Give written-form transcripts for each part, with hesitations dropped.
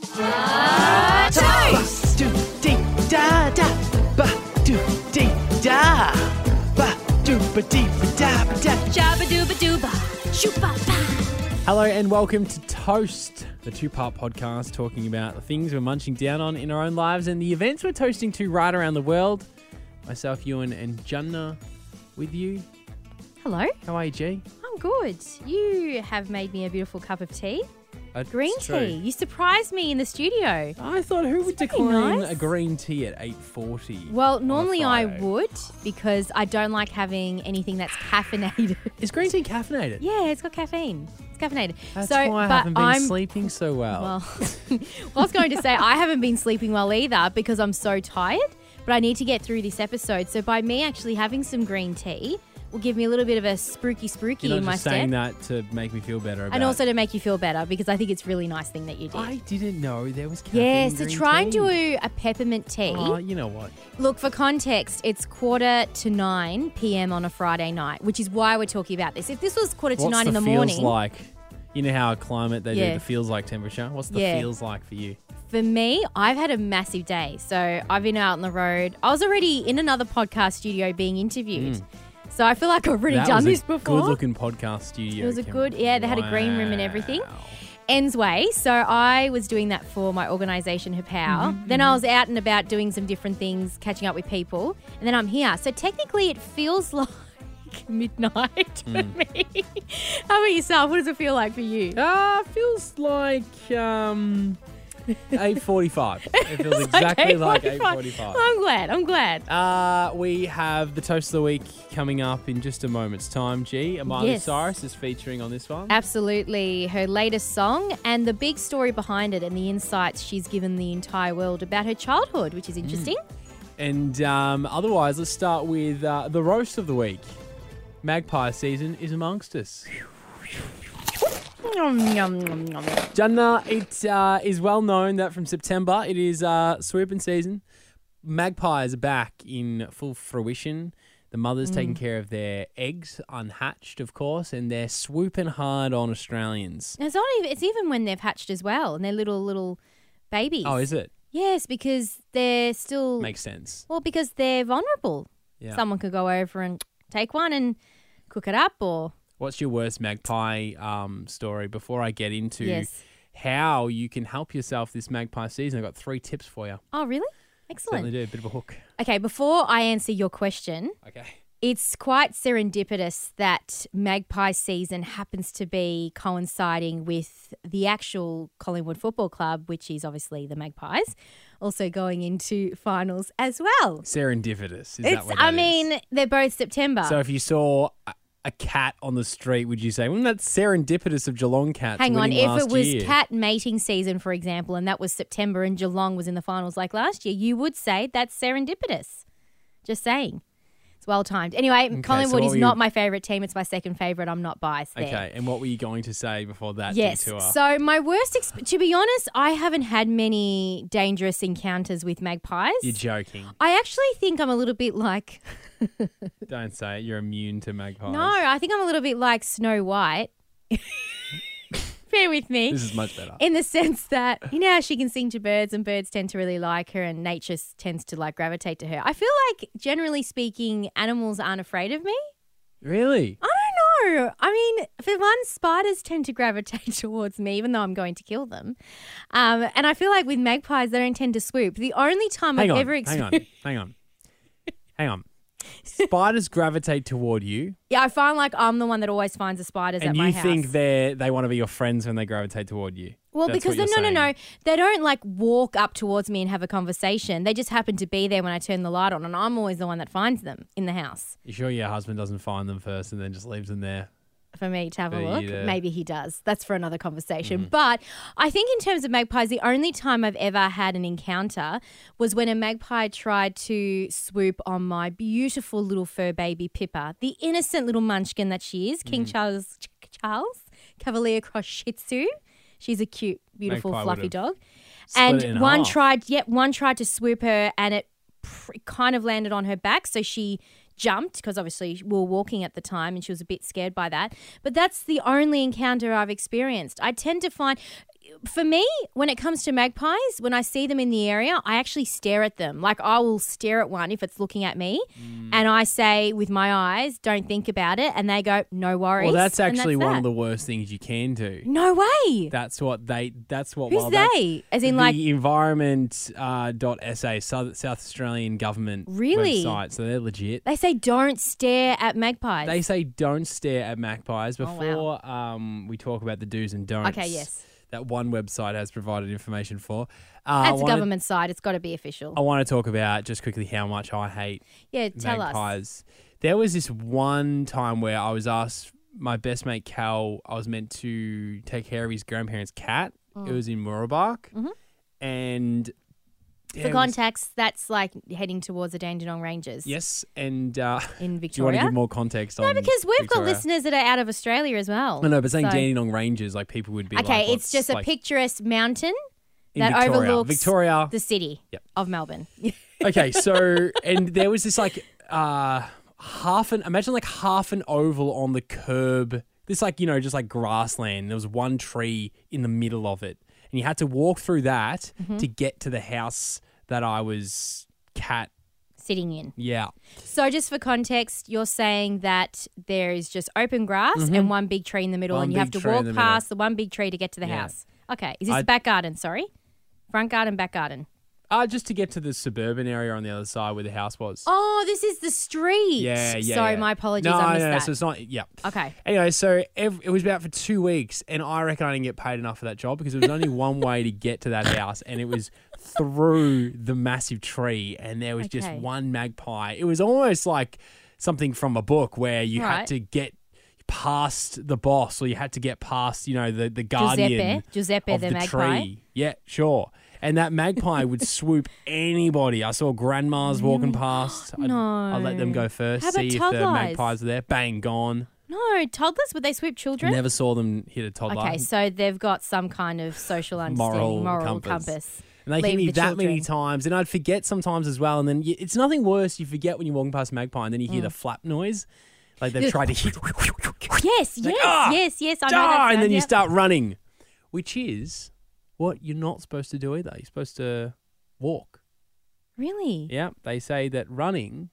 Toast! Ba-do-dee-da-da, ba-do-dee-da, ba-do-ba-dee-ba-da-ba-da. Shabba-dooba-dooba, shoop-ba-ba. Hello and welcome to Toast, the two-part podcast talking about the things we're munching down on in our own lives and the events we're toasting to right around the world. Myself, Ewan, and Jannah with you. Hello, How are you, G? I'm good. You have made me a beautiful cup of tea. Green It's true. tea. You surprised me in the studio. I thought who would That's decline nice. a green tea at 8:40? Well, normally I Friday? would because I don't like having anything that's caffeinated. Is green tea caffeinated? Yeah, it's got caffeine. It's caffeinated. That's so, why I but haven't been I'm, sleeping so well. Well, I was going to say I haven't been sleeping well either because I'm so tired, but I need to get through this episode. So by me actually having some green tea will give me a little bit of a spooky You're in not my just saying step. that to make me feel better about And also to make you feel better because I think it's a really nice thing that you did. I didn't know there was caffeine Yeah, in so green try and tea. do a peppermint tea. Oh, you know what? Look, for context, it's 8:45 p.m. on a Friday night, which is why we're talking about this. If this was 8:45 in the morning, feels like? You know how a climate they do Yeah. the feels like temperature? What's the Yeah. feels like for you? for me, I've had a massive day. So I've been out on the road. I was already in another podcast studio being interviewed. So I feel like I've already That done was this a before. good-looking podcast studio. It was a Kim. good, yeah, they had a green room and everything. Wow. Ensway. So I was doing that for my organisation, Hapow. Then I was out and about doing some different things, catching up with people. And then I'm here. So technically it feels like midnight for me. How about yourself? What does it feel like for you? Feels like 8:45. It feels Like exactly like 8:45. 8:45. I'm glad. We have the Toast of the Week coming up in just a moment's time, G. Miley Yes. Cyrus is featuring on this one. Absolutely. Her latest song and the big story behind it and the insights she's given the entire world about her childhood, which is interesting. And otherwise, let's start with the Roast of the Week. Magpie season is amongst us. Nom, nom, nom, nom. Jannah, it is well known that from September it is swooping season. Magpies are back in full fruition. The mothers taking care of their eggs, unhatched, of course, and they're swooping hard on Australians. It's even when they've hatched as well and they're little babies. Oh, is it? Yes, because they're still... Makes sense. Well, because they're vulnerable. Yeah. Someone could go over and take one and cook it up or... What's your worst magpie story before I get into Yes. how you can help yourself this magpie season? I've got 3 tips for you. Oh, really? Certainly Excellent. do. A bit of a hook. Okay, before I answer your question, Okay. it's quite serendipitous that magpie season happens to be coinciding with the actual Collingwood Football Club, which is obviously the Magpies, also going into finals as well. Serendipitous. Is that what I that is? mean, they're both September. So if you saw a cat on the street, would you say, well, that's serendipitous of Geelong Cats Hang on, winning if last it was year? cat mating season, for example, and that was September and Geelong was in the finals like last year, you would say that's serendipitous. Just saying. It's well timed. Anyway, Collingwood what is were not you- my favourite team. It's my second favourite. I'm not biased there. Okay, and what were you going to say before that Yes. detour? So my worst, to be honest, I haven't had many dangerous encounters with magpies. You're joking. I actually think I'm a little bit like, Don't say it. You're immune to magpies. no, I think I'm a little bit like Snow White. Bear with me. This is much better. In the sense that, you know how she can sing to birds and birds tend to really like her and nature tends to like gravitate to her. I feel like, generally speaking, animals aren't afraid of me. Really? I don't know. I mean, for one, spiders tend to gravitate towards me, even though I'm going to kill them. And I feel like with magpies, they don't tend to swoop. The only time Hang I've on, ever experienced... hang on. Spiders gravitate toward you, Yeah, I find like I'm the one that always finds the spiders and at my you house. think they want to be your friends when they gravitate toward you. Well, That's because what no, you're saying. they don't like walk up towards me and have a conversation. They just happen to be there when I turn the light on, and I'm always the one that finds them in the house You sure your husband doesn't find them first and then just leaves them there? for me to have a For look. you to- Maybe he does. That's for another conversation. Mm-hmm. But I think in terms of magpies, the only time I've ever had an encounter was when a magpie tried to swoop on my beautiful little fur baby Pippa, the innocent little munchkin that she is, King Charles Cavalier Cross Shih Tzu. She's a cute, beautiful, Magpie fluffy would've dog. split it in And one half. tried to swoop her, and it kind of landed on her back. So she jumped because obviously we were walking at the time, and she was a bit scared by that. But that's the only encounter I've experienced. I tend to find for me, when it comes to magpies, when I see them in the area, I actually stare at them. Like I will stare at one if it's looking at me, and I say with my eyes, "Don't think about it," and they go, "No worries." Well, that's actually one of the. the worst things you can do. No way. That's what. Who's well, they? As in, like, the environment.sa, South Australian government Really? website. So they're legit. they say don't stare at magpies. They say don't stare at magpies. Oh, wow. Before we talk about the do's and don'ts. Okay, yes. That one website has provided information for. That's a government side. It's got to be official. I want to talk about just quickly how much I hate Yeah, tell us. magpies. There was this one time where I was asked, my best mate Cal, I was meant to take care of his grandparents' cat. It was in Moorobark. And For context, that's like heading towards the Dandenong Ranges. Yes, and In do you want to Victoria. give more context on No, because we've got Victoria? listeners that are out of Australia as well. I know, but saying So- Dandenong Ranges, like people would be like, Okay, it's what's, just a like, picturesque mountain in that Victoria. overlooks Victoria. the city Yep. of Melbourne. Okay, so and there was this like imagine like half an oval on the curb. This like, just like grassland. There was one tree in the middle of it. And you had to walk through that to get to the house that I was Sitting in. yeah. So just for context, you're saying that there is just open grass and one big tree in the middle, One and you have big to tree in walk the middle. past the one big tree to get to the Yeah. house. Okay. Is this the back garden? Sorry. Front garden, back garden. Just to get to the suburban area on the other side where the house was. Oh, this is the street. Yeah. Sorry, yeah. my apologies. No, I missed no, that. so it's not, yeah. Okay. Anyway, so it was about for 2 weeks, and I reckon I didn't get paid enough for that job because there was only one way to get to that house, and it was through the massive tree, and there was just Okay. one magpie. It was almost like something from a book where you had Right. to get past the boss, or you had to get past, the guardian Giuseppe of the the magpie. tree. Yeah, sure. And that magpie would swoop anybody. I saw grandmas walking past. I'd let them go first, How about see if the toddlers? magpies are there. Bang, gone. No, toddlers, would they swoop children? Never saw them hit a toddler. Okay, so they've got some kind of social understanding, moral compass. And they hit Leave me the that many children. times, and I'd forget sometimes as well. And then it's nothing worse. You forget when you're walking past a magpie, and then you hear the flap noise, like they've tried to hit. Yes, yes, "Ah, yes. I know that Ah, sound, and then you yep. start running, which is what you're not supposed to do either. You're supposed to walk. Really? Yeah, they say that running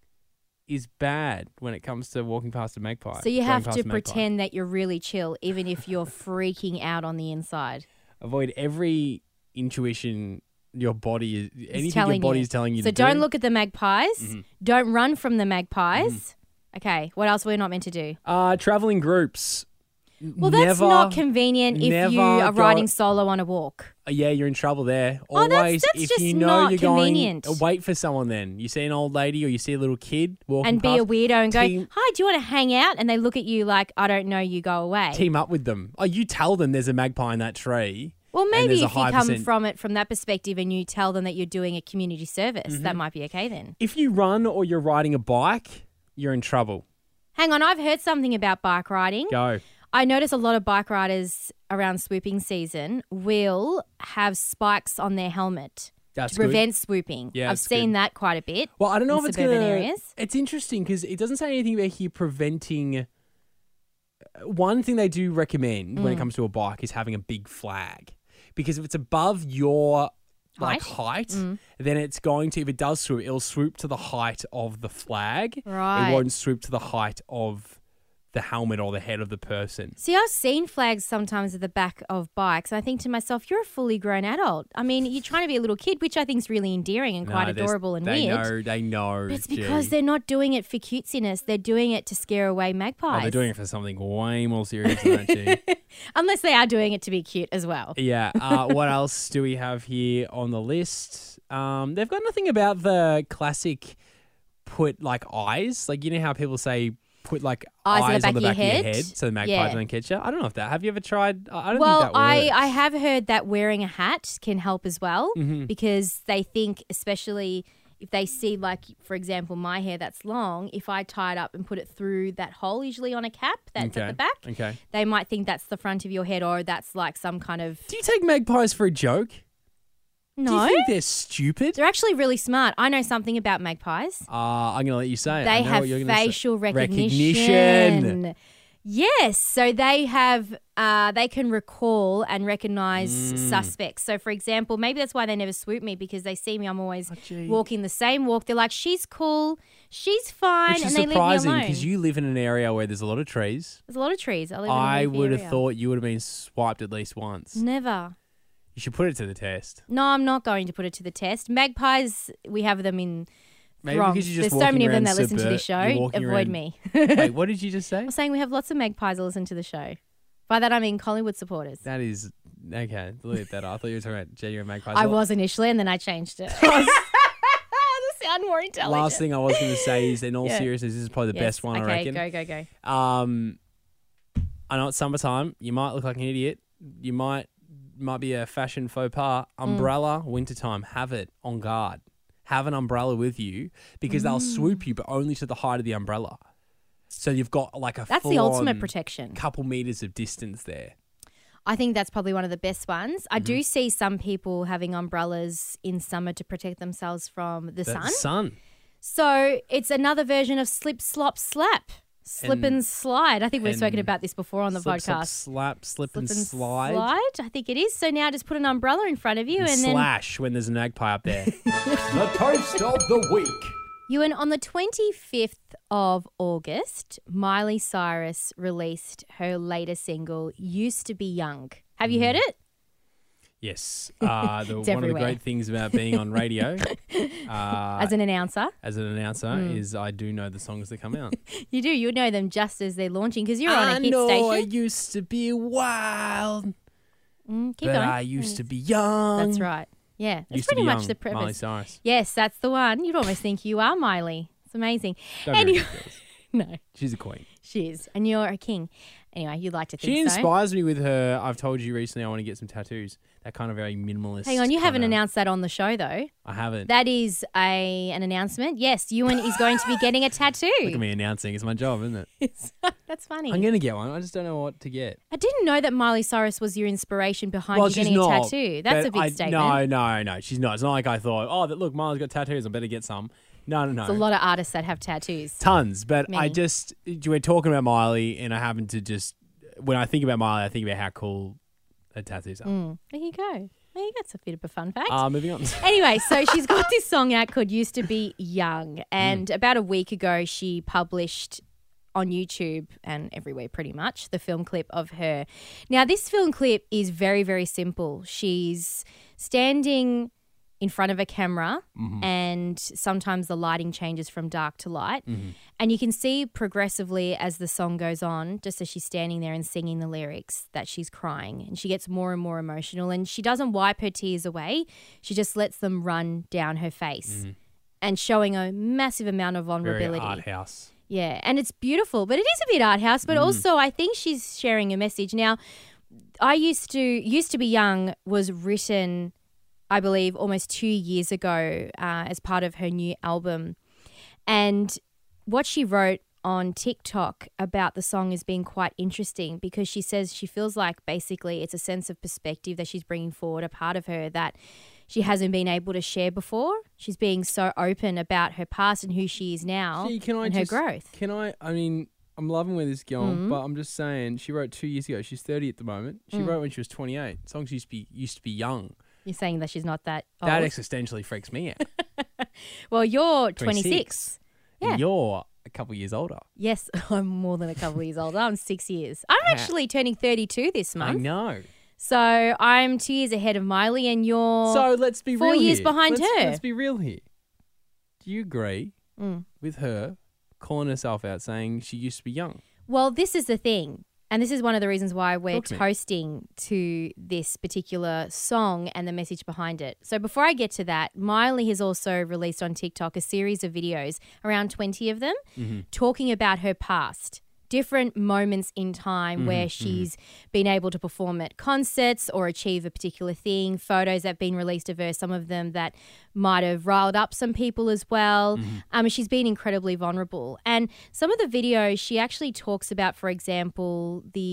is bad when it comes to walking past a magpie. So you going have past to a magpie. pretend that you're really chill, even if you're freaking out on the inside. Avoid every intuition your body is anything telling your body you. is telling you So to don't do. look at the magpies. Mm-hmm. Don't run from the magpies. Okay, what else we're not meant to do? Traveling groups. Well, that's not convenient if you never are go- riding solo on a walk. Yeah, you're in trouble there. Oh, that's- Always, that's if just you know not you're convenient. going, wait for someone. Then you see an old lady or you see a little kid walking And be past, a weirdo and go, team- hi, do you want to hang out? And they look at you like, I don't know, you go away. team up with them. Oh, you tell them there's a magpie in that tree. Well, and maybe there's a if you high come percent- from it from that perspective and you tell them that you're doing a community service, Mm-hmm. that might be okay then. If you run or you're riding a bike, you're in trouble. Hang on, I've heard something about bike riding. Go. I notice a lot of bike riders around swooping season will have spikes on their helmet That's to prevent swooping. Yeah, I've that's seen good. that quite a bit. Well, I don't know in if it's suburban gonna. areas. It's interesting because it doesn't say anything about here preventing. One thing they do recommend when it comes to a bike is having a big flag, because if it's above your height, then it's going to. If it does swoop, it'll swoop to the height of the flag. Right. It won't swoop to the height of the helmet or the head of the person. See, I've seen flags sometimes at the back of bikes. And I think to myself, you're a fully grown adult. I mean, you're trying to be a little kid, which I think is really endearing and quite No, adorable and they weird. They know. But it's Gee. because they're not doing it for cutesiness. They're doing it to scare away magpies. Oh, they're doing it for something way more serious than that, G. Unless they are doing it to be cute as well. Yeah. What else do we have here on the list? They've got nothing about the classic put like eyes. Like, you know how people say put like eyes on the back of your head so the magpies Yeah. don't catch you? I don't know if that. Have you ever tried? I don't Well, think that works. I have heard that wearing a hat can help as well Mm-hmm. because they think, especially if they see, like, for example, my hair that's long, if I tie it up and put it through that hole, usually on a cap that's at the back, Okay. they might think that's the front of your head or that's like some kind of... Do you take magpies for a joke? Do No, you think they're stupid? they're actually really smart. I know something about magpies. I'm going to let you say it. I They know have what you're gonna say. facial Recognition. recognition. Yes, so they have they can recall and recognize suspects. So, for example, maybe that's why they never swoop me because they see me. I'm always walking the same walk. They're like, "She's cool, she's fine," Which is and they leave me surprising alone. because you live in an area where there's a lot of trees. There's a lot of trees. I live in a I leafy would have area. thought you would have been swiped at least once. Never. You should put it to the test. No, I'm not going to put it to the test. Magpies, we have them in Maybe throngs. because you're just There's so many of them walking that listen to around this show. you're walking Avoid around- me. Wait, what did you just say? I'm saying we have lots of magpies that listen to the show. By that I mean Collingwood supporters. That is okay. Delete that. I thought you were talking about genuine magpies. I was initially, and then I changed it. To sound more intelligent. Last thing I was going to say is, in all Yeah. seriousness, this is probably the best one. Okay, I reckon. go. I know it's summertime. You might look like an idiot. You might be a fashion faux pas. Umbrella, wintertime. Have it on guard. Have an umbrella with you because they'll swoop you, but only to the height of the umbrella. So you've got like a That's the ultimate full-on protection. couple meters of distance there. I think that's probably one of the best ones. I Mm-hmm. do see some people having umbrellas in summer to protect themselves from the sun. Sun. So it's another version of slip, slop, slap. Slip and slide. I think we've spoken about this before on the Slip, podcast. slip, and slide. I think it is. So now just put an umbrella in front of you and then slash when there's a magpie up there. The toast of the week. Ewan, on the 25th of August, Miley Cyrus released her latest single, Used to Be Young. Have you heard it? Yes. One of the everywhere. great things about being on radio As an announcer. as an announcer is I do know the songs that come out. You do. You know them just as they're launching because you're on a I hit know station. I used to be wild, Keep but going. I used to be young. That's right. Yeah. That's Used to pretty be much young, the premise. Miley Cyrus. Yes, that's the one. You'd almost think you are Miley. It's amazing. Don't be Anyway, ridiculous. no, She's a queen. she is. And you're a king. Anyway, you'd like to think She so. inspires me with her. I've told you recently I want to get some tattoos. That kind of very minimalist. Hang on, you haven't kinda- announced that on the show though. I haven't. That is an announcement. Yes, Ewan is going to be getting a tattoo. Look at me announcing. It's my job, isn't it? That's funny. I'm going to get one. I just don't know what to get. I didn't know that Miley Cyrus was your inspiration behind you she's getting not. a tattoo. That's a but big statement. No. She's not. It's not like I thought, look, Miley's got tattoos. I better get some. No. There's a lot of artists that have tattoos. Tons. But Many. we're talking about Miley and I happen to just, when I think about Miley, I think about how cool her tattoos are. There you go. Well, that's a bit of a fun fact. Moving on. Anyway, so she's got this song out called Used to Be Young. And about a week ago, she published on YouTube and everywhere pretty much the film clip of her. Now, this film clip is very, very simple. She's standing in front of a camera and sometimes the lighting changes from dark to light. And you can see progressively as the song goes on, just as she's standing there and singing the lyrics, that she's crying and she gets more and more emotional and she doesn't wipe her tears away. She just lets them run down her face and showing a massive amount of Very vulnerability. art house. Yeah, and it's beautiful, but it is a bit art house, but also I think she's sharing a message. Now, I used to Be Young was written, I believe, almost 2 years ago as part of her new album. And what she wrote on TikTok about the song has been quite interesting because she says she feels like basically it's a sense of perspective that she's bringing forward, a part of her that she hasn't been able to share before. She's being so open about her past and who she is now Gee, can I and just, her growth. I mean, I'm loving where this is going, but I'm just saying, she wrote 2 years ago. She's 30 at the moment. She wrote when she was 28. Songs used to be young. You're saying that she's not that old? That existentially freaks me out. Well, you're 26. Yeah. And you're a couple years older. Yes, I'm more than a couple of years older. I'm 6 years. I'm actually turning 32 this I month. know. So I'm 2 years ahead of Miley and you're... So let's be 4 real years here. behind her. Let's be real here. Do you agree with her calling herself out saying she used to be young? Well, this is the thing. And this is one of the reasons why we're Talk to me. toasting to this particular song and the message behind it. So before I get to that, Miley has also released on TikTok a series of videos, around 20 of them, talking about her past. Different moments in time where she's been able to perform at concerts or achieve a particular thing, photos that have been released of her, some of them that might have riled up some people as well. She's been incredibly vulnerable. And some of the videos she actually talks about, for example, the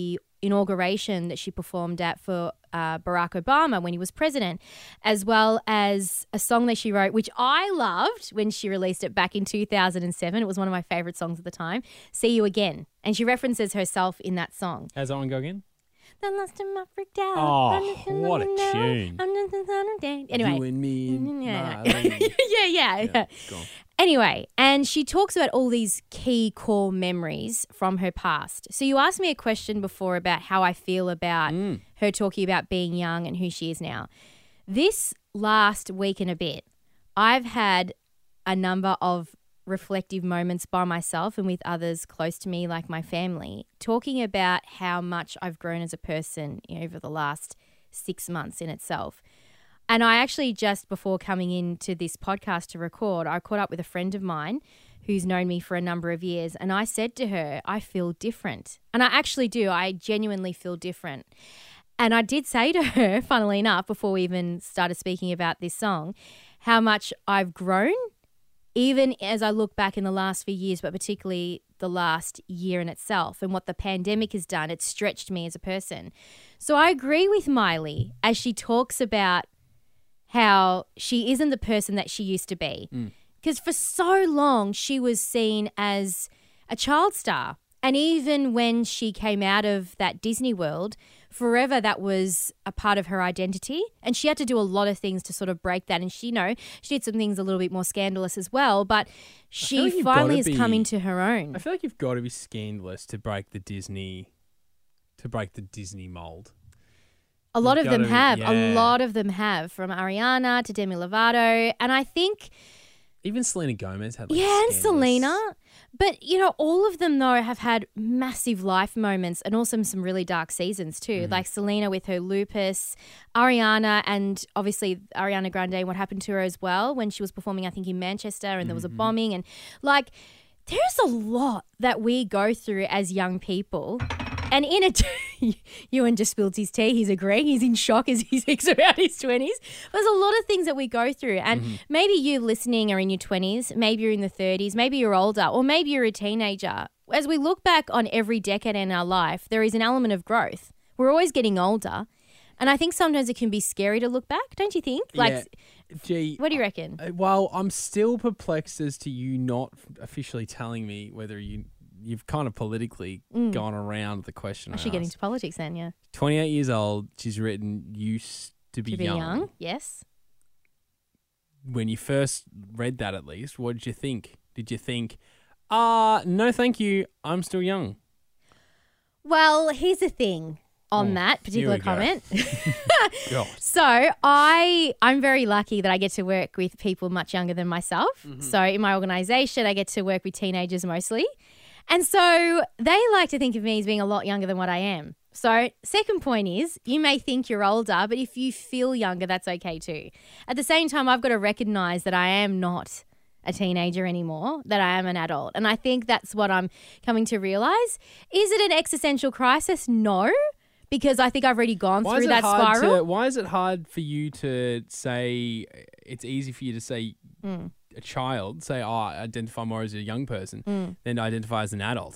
inauguration that she performed at for Barack Obama when he was president, as well as a song that she wrote, which I loved when she released it back in 2007. It was one of my favorite songs at the time, See You Again. And she references herself in that song. How's that one go again? The last time I freaked out. Oh, what a tune. Anyway. You and me. Yeah. Marley. yeah. Go on. Anyway, and she talks about all these key core memories from her past. So you asked me a question before about how I feel about her talking about being young and who she is now. This last week and a bit, I've had a number of reflective moments by myself and with others close to me, like my family, talking about how much I've grown as a person over the last 6 months in itself. And I actually, just before coming into this podcast to record, I caught up with a friend of mine who's known me for a number of years, and I said to her, I feel different. And I actually do. I genuinely feel different. And I did say to her, funnily enough, before we even started speaking about this song, how much I've grown, even as I look back in the last few years, but particularly the last year in itself and what the pandemic has done. It's stretched me as a person. So I agree with Miley as she talks about how she isn't the person that she used to be. Because for so long, she was seen as a child star. And even when she came out of that Disney world, forever that was a part of her identity. And she had to do a lot of things to sort of break that. And she did some things a little bit more scandalous as well. But she like you've finally gotta has come into her own. I feel like you've got to be scandalous to break the Disney mold. A lot of them have. Yeah. A lot of them have, from Ariana to Demi Lovato. And I think... Even Selena Gomez had and scandalous. Selena. But, all of them, though, have had massive life moments and also some really dark seasons too. Like Selena with her lupus, Ariana, and obviously Ariana Grande and what happened to her as well when she was performing, I think, in Manchester, and there was a bombing. And, there's a lot that we go through as young people. And in it, Ewan just spilled his tea. He's agreeing. He's in shock as he thinks about his 20s. There's a lot of things that we go through. And maybe you listening are in your 20s, maybe you're in the 30s, maybe you're older, or maybe you're a teenager. As we look back on every decade in our life, there is an element of growth. We're always getting older. And I think sometimes it can be scary to look back, don't you think? Gee, what do you reckon? Well, I'm still perplexed as to you not officially telling me whether you've kind of politically gone around the question. I should get into politics then, yeah. 28 years old, she's written used to be young. Yes. When you first read that, at least, what did you think? Did you think, no thank you, I'm still young? Well, here's the thing on that particular comment. God. So I'm very lucky that I get to work with people much younger than myself. So in my organisation, I get to work with teenagers mostly. And so they like to think of me as being a lot younger than what I am. So second point is, you may think you're older, but if you feel younger, that's okay too. At the same time, I've got to recognise that I am not a teenager anymore, that I am an adult. And I think that's what I'm coming to realise. Is it an existential crisis? No, because I think I've already gone through that spiral. Why is it hard for you to say, it's easy for you to say a child, say, I identify more as a young person than identify as an adult?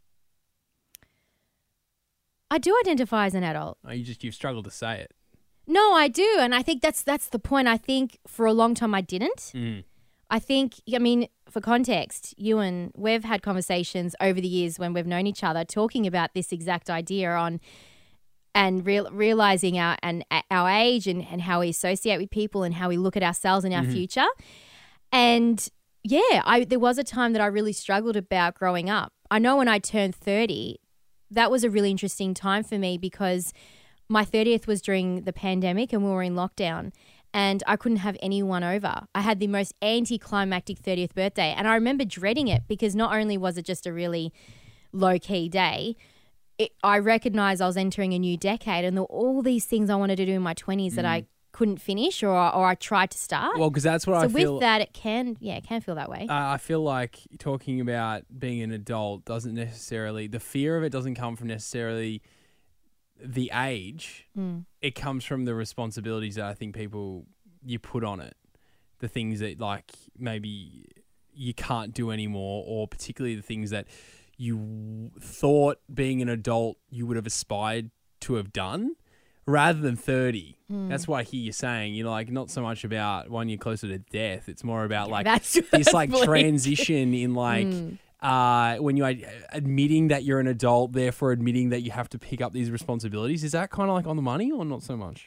I do identify as an adult. Oh, you've struggled to say it. No, I do. And I think that's the point. I think for a long time I didn't. I think, for context, we've had conversations over the years when we've known each other talking about this exact idea and realising our age and how we associate with people and how we look at ourselves and our future. And yeah, there was a time that I really struggled about growing up. I know when I turned 30, that was a really interesting time for me because my 30th was during the pandemic and we were in lockdown and I couldn't have anyone over. I had the most anticlimactic 30th birthday and I remember dreading it because not only was it just a really low-key day, I recognised I was entering a new decade and there were all these things I wanted to do in my 20s that I couldn't finish or I tried to start. Well, because that's what I feel. So with that, it can feel that way. I feel like talking about being an adult doesn't necessarily, the fear of it doesn't come from necessarily the age. It comes from the responsibilities that I think you put on it. The things that maybe you can't do anymore, or particularly the things that you thought being an adult you would have aspired to have done rather than 30. That's what I hear you saying. You're like, not so much about 1 year closer to death. It's more about like that's this like bleak. transition in like when you admitting that you're an adult, therefore admitting that you have to pick up these responsibilities. Is that kind of like on the money or not so much?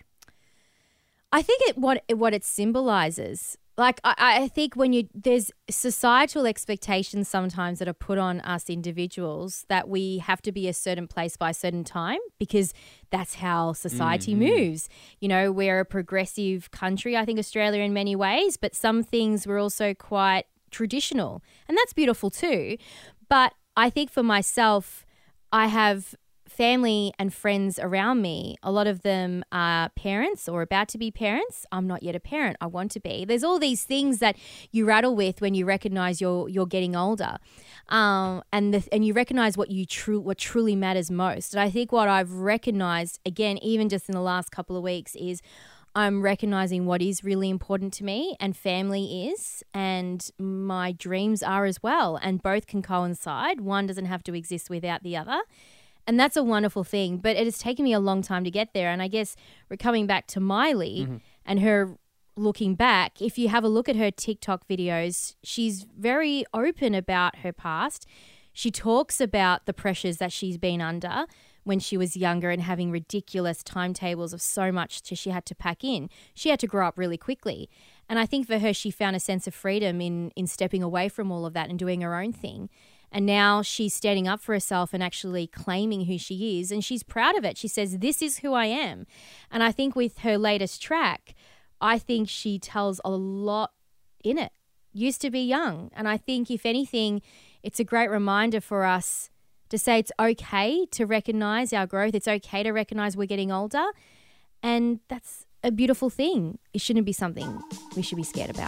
I think what it symbolizes. Like I think when there's societal expectations sometimes that are put on us individuals that we have to be a certain place by a certain time because that's how society moves. You know, we're a progressive country, I think Australia in many ways, but some things we're also quite traditional, and that's beautiful too. But I think for myself, I have family and friends around me. A lot of them are parents or about to be parents. I'm not yet a parent. I want to be. There's all these things that you rattle with when you recognize you're getting older, and you recognize what truly matters most. And I think what I've recognized again, even just in the last couple of weeks, is I'm recognizing what is really important to me, and family is, and my dreams are as well, and both can coincide. One doesn't have to exist without the other. And that's a wonderful thing, but it has taken me a long time to get there. And I guess we're coming back to Miley and her looking back. If you have a look at her TikTok videos, she's very open about her past. She talks about the pressures that she's been under when she was younger and having ridiculous timetables of so much she had to pack in. She had to grow up really quickly. And I think for her, she found a sense of freedom in stepping away from all of that and doing her own thing. And now she's standing up for herself and actually claiming who she is. And she's proud of it. She says, this is who I am. And I think with her latest track, I think she tells a lot in it. Used to be young. And I think, if anything, it's a great reminder for us to say it's okay to recognize our growth. It's okay to recognize we're getting older. And that's a beautiful thing. It shouldn't be something we should be scared about.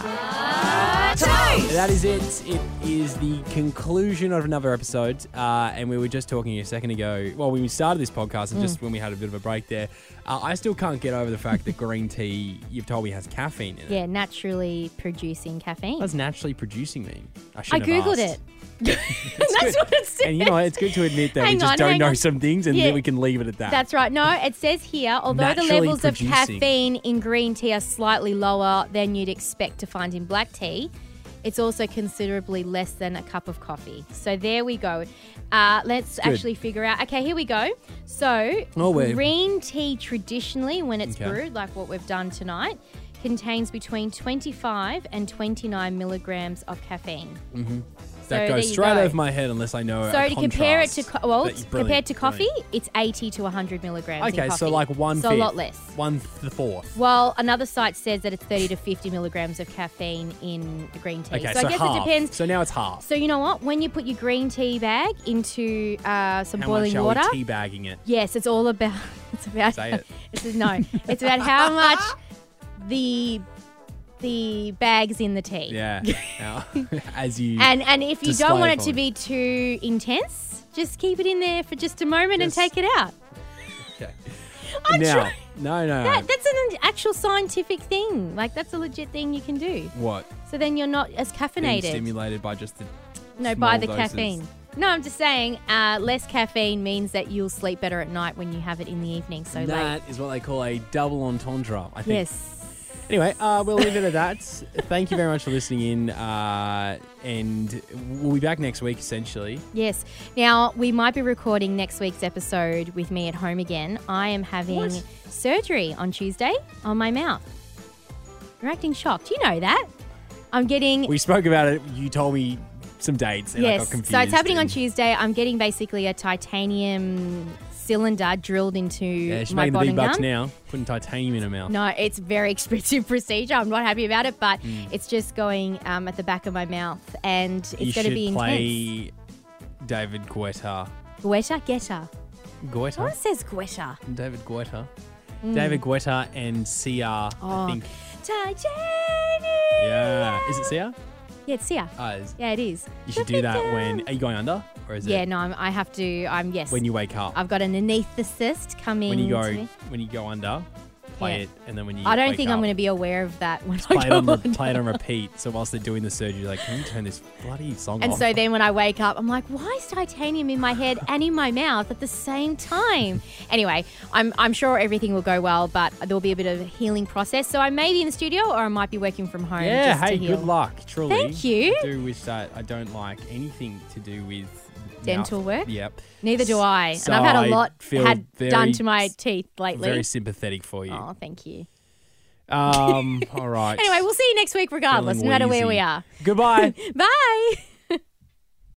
That is it. It is the conclusion of another episode. And we were just talking a second ago. Well, when we started this podcast and just when we had a bit of a break there, I still can't get over the fact that green tea, you've told me, has caffeine in it. Yeah, naturally producing caffeine. What does naturally producing mean? I Googled it. That's what it said. And you know, it's good to admit that we just don't know some things, and then we can leave it at that. That's right. No, it says here, although Naturally the levels producing. of caffeine in green tea are slightly lower than you'd expect to find in black tea, it's also considerably less than a cup of coffee. So there we go. Let's actually figure out. Okay, here we go. So green tea traditionally, when it's brewed, like what we've done tonight, contains between 25 and 29 milligrams of caffeine. Mm-hmm. That goes straight over my head unless I know. So to compare it to compared to coffee, it's 80 to 100 milligrams. Okay, in coffee. so like 1/5. So a lot less. 1/4. Well, another site says that it's 30 to 50 milligrams of caffeine in the green tea. Okay, so I guess half. it depends. So now it's half. So you know what? When you put your green tea bag into some How boiling much water, are we teabagging it? yes, it's all about. It's about. Say it. It's about how much the bag's in the tea. Yeah. Now, as you and if you don't want it to display be too intense, just keep it in there for just a moment and take it out. Okay. I'm Now, trying- no. That's an actual scientific thing. Like, that's a legit thing you can do. What? So then you're not as Being caffeinated. stimulated by just the By small the doses. caffeine. No, I'm just saying less caffeine means that you'll sleep better at night when you have it in the evening. So That is what they call a double entendre, I think. yes. Anyway, we'll leave it at that. Thank you very much for listening in. And we'll be back next week, essentially. Yes. Now, we might be recording next week's episode with me at home again. I am having surgery on Tuesday on my mouth. You're acting shocked. You know that. I'm getting... We spoke about it. You told me some dates and I got confused. So it's happening on Tuesday. I'm getting basically a titanium cylinder drilled into she's my making the bottom big bucks gum. now, putting titanium in her mouth. No, it's a very expensive procedure. I'm not happy about it, but it's just going at the back of my mouth, and it's going to be intense. You should play David Guetta. Guetta? Guetta? Someone says Guetta. David Guetta. David Guetta and Sia, I think. Titanium! Yeah. Is it Sia? Yeah, it's Sia. Yeah, it is. You should do that when... Are you going under? Or is Yeah, it no, I have to... yes. when you wake up? I've got an anesthetist coming when you to me. go under, play it, and then when you I don't wake think up, I'm going to be aware of that when play I it go on, on. play it on repeat. So whilst they're doing the surgery, you're like, can you turn this bloody song And off? so then when I wake up, I'm like, why is titanium in my head and in my mouth at the same time? Anyway, I'm sure everything will go well, but there'll be a bit of a healing process. So I may be in the studio or I might be working from home. Yeah, just to hey, heal. good luck, truly. Thank you. I do wish that I don't like anything to do with Dental work? Yep. Neither do I. So and I've had a I lot feel done very to my teeth lately. Very sympathetic for you. Oh, thank you. All right. Anyway, we'll see you next week regardless, Feeling no matter where wheezy. we are. Goodbye. Bye.